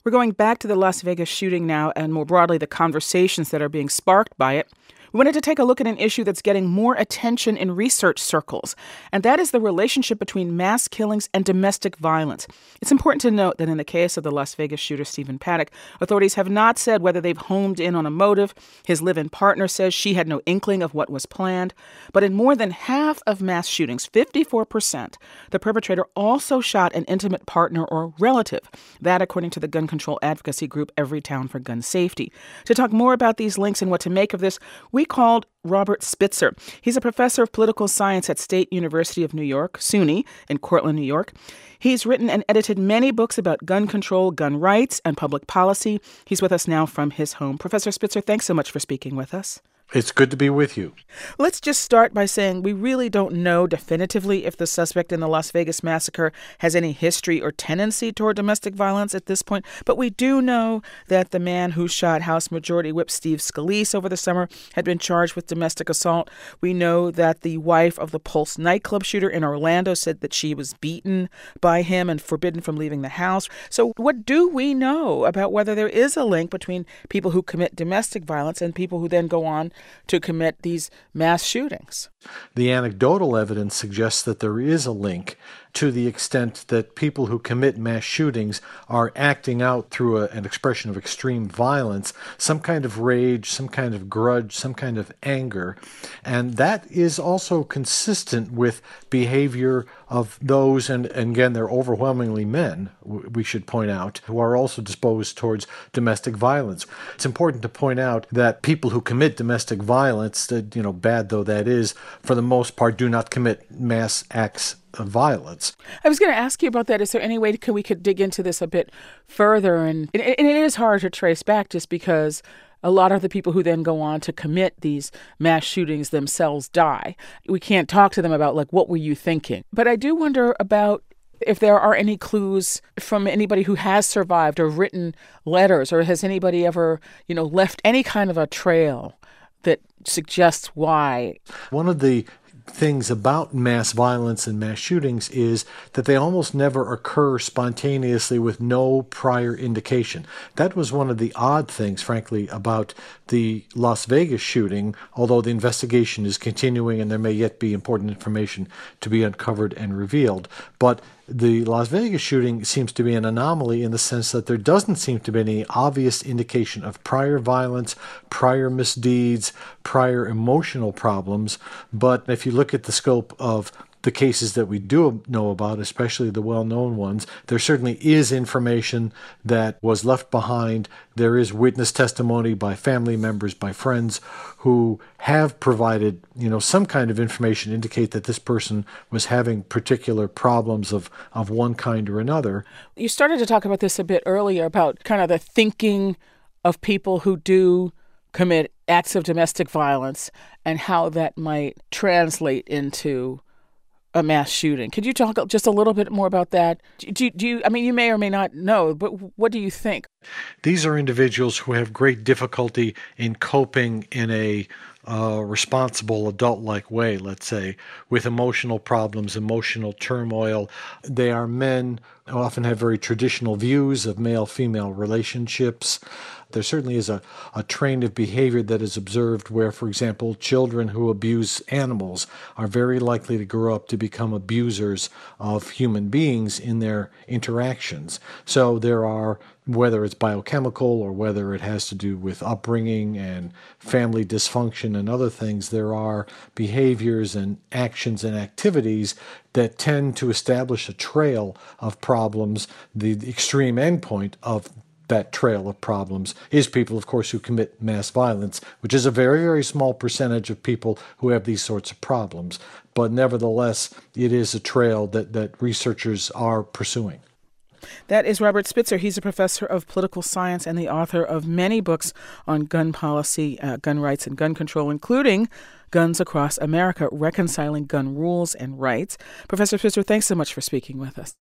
We're going back to the Las Vegas shooting now, and more broadly, the conversations that are being sparked by it. We wanted to take a look at an issue that's getting more attention in research circles, and that is the relationship between mass killings and domestic violence. It's important to note that in the case of the Las Vegas shooter Stephen Paddock, authorities have not said whether they've homed in on a motive. His live-in partner says she had no inkling of what was planned. But in more than half of mass shootings, 54%, the perpetrator also shot an intimate partner or relative. That, according to the gun control advocacy group Everytown for Gun Safety. To talk more about these links and what to make of this, we called Robert Spitzer. He's a professor of political science at State University of New York, SUNY, in Cortland, New York. He's written and edited many books about gun control, gun rights, and public policy. He's with us now from his home. Professor Spitzer, thanks so much for speaking with us. It's good to be with you. Let's just start by saying we really don't know definitively if the suspect in the Las Vegas massacre has any history or tendency toward domestic violence at this point. But we do know that the man who shot House Majority Whip Steve Scalise over the summer had been charged with domestic assault. We know that the wife of the Pulse nightclub shooter in Orlando said that she was beaten by him and forbidden from leaving the house. So what do we know about whether there is a link between people who commit domestic violence and people who then go on to commit these mass shootings? The anecdotal evidence suggests that there is a link to the extent that people who commit mass shootings are acting out through an expression of extreme violence, some kind of rage, some kind of grudge, some kind of anger. And that is also consistent with behavior of those, and again, they're overwhelmingly men, we should point out, who are also disposed towards domestic violence. It's important to point out that people who commit domestic violence, bad though that is, for the most part do not commit mass acts of violence. I was going to ask you about that. Is there any way we could dig into this a bit further? And it is hard to trace back just because a lot of the people who then go on to commit these mass shootings themselves die. We can't talk to them about, what were you thinking? But I do wonder about if there are any clues from anybody who has survived or written letters, or has anybody ever, left any kind of a trail that suggests why. One of the things about mass violence and mass shootings is that they almost never occur spontaneously with no prior indication. That was one of the odd things, frankly, about the Las Vegas shooting, although the investigation is continuing and there may yet be important information to be uncovered and revealed. But the Las Vegas shooting seems to be an anomaly in the sense that there doesn't seem to be any obvious indication of prior violence, prior misdeeds, prior emotional problems. But if you look at the scope of the cases that we do know about, especially the well-known ones, there certainly is information that was left behind. There is witness testimony by family members, by friends who have provided, some kind of information to indicate that this person was having particular problems of one kind or another. You started to talk about this a bit earlier about kind of the thinking of people who do commit acts of domestic violence and how that might translate into a mass shooting. Could you talk just a little bit more about that? Do you, you may or may not know, but what do you think? These are individuals who have great difficulty in coping in a responsible adult-like way, let's say, with emotional problems, emotional turmoil. They are men who often have very traditional views of male-female relationships. There certainly is a trend of behavior that is observed where, for example, children who abuse animals are very likely to grow up to become abusers of human beings in their interactions. So there are, whether it's biochemical or whether it has to do with upbringing and family dysfunction and other things, there are behaviors and actions and activities that tend to establish a trail of problems. The extreme endpoint of that trail of problems is people, of course, who commit mass violence, which is a very, very small percentage of people who have these sorts of problems. But nevertheless, it is a trail that researchers are pursuing. That is Robert Spitzer. He's a professor of political science and the author of many books on gun policy, gun rights, and gun control, including Guns Across America, Reconciling Gun Rules and Rights. Professor Spitzer, thanks so much for speaking with us.